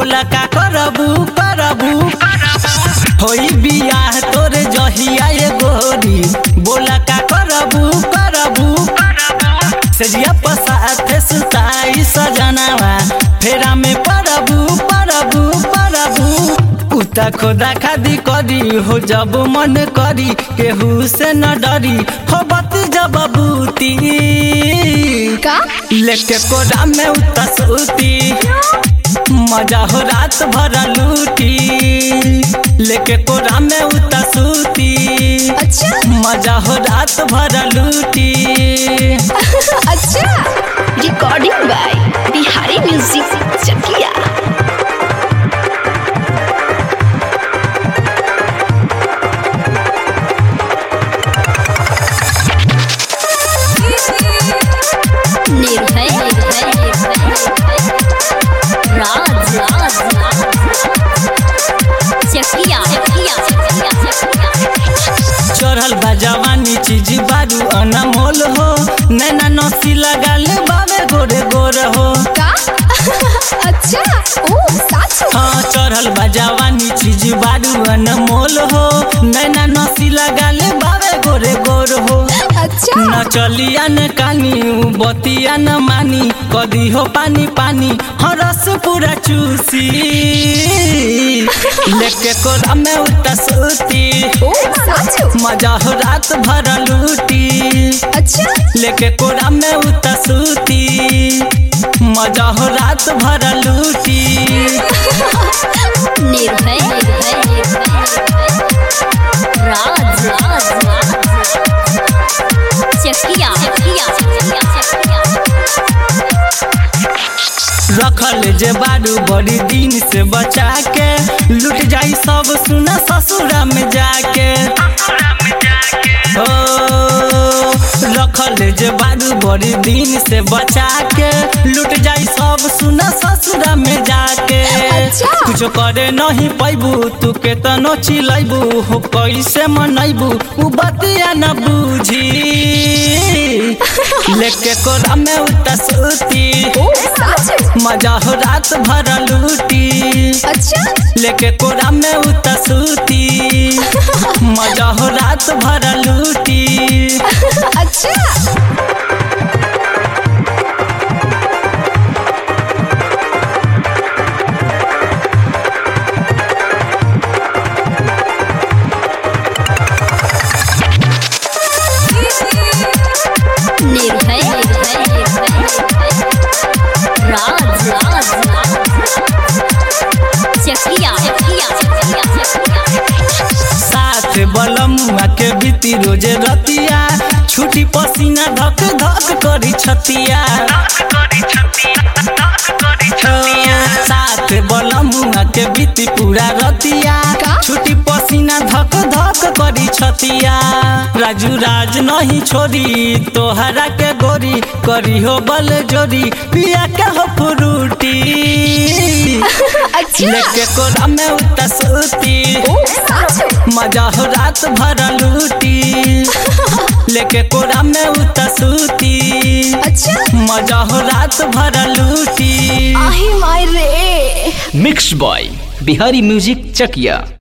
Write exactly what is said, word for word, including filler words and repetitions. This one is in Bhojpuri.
बोला का करबू करबू होई बियाह तोरे जहिया ये गोरी बोला का करबू करबू सजिया पसाथे सुताई सजनावा फेरा में परबू परबू परबू उता खोदा खादी करी हो जब मन करी केहू से न डरी हो बत जब बूती का लेके कोरा में उता सूती मजा हो रात भर लूटी लेके कोरा में उता सूती अच्छा मजा हो रात भर लूटी अच्छा recording by Bihari music Chakiya Nirbhay Raj Raj Chakiya चढ़ल बा जवानी चीज बारू अनमोल हो नैना नसी लगाल बाबे गोरे गोर हो का अच्छा ओ सच हाँ चढ़ल बा जवानी चीज बारू अनमोल हो नैना नसी लगाल बाबे गोरे गोर हो अच्छा न चलिया न कानी बतिया न मानी कदी हो पानी पानी हरस पूरा चूसी लेके कोरा में उता सूती ओ सच मजा हो रात भर लूटी अच्छा लेके कोरा में उता सूती मजा हो रात भर लूटी निर्भय राज राज चकिया रखल जे बारू बड़ी दिन से बचा के लूट जाई सब सुना ससुरा में जाके हो रखल जे बारू बड़ी दिन से बचा के लूट जाई सब सुना ससुरा में जाके अच्छा। कुछ करे नहीं पैबू तू केतनो चिलैबू हो कैसे मनैबू उ बतिया न बूझी लेके कोरा में उता सूती ओ सच मजा हो रात भर लूटी अच्छा लेके कोरा में उता सूती मजा हो रात भर लूटी अच्छा निर्भय राज राज चकिया साथ बलमुआ के बीती रोजे रतिया छुटी पसीना धक धक करी छतिया साथ बलमुआ के बीती पूरा रतिया का? छुटी पसीना धक धक करी छतिया राजू राज नहीं छोड़ी तोहरा के गोरी करी हो बल जोरी पिया के हो फ्रूटी अच्छा लेके कोरा में उता सूती ओ सच मजा हो रात भर लूटी लेके कोरा में उता सूती अच्छा मजा हो रात भर लूटी आही माय रे मिक्स बॉय बिहारी म्यूजिक चकिया।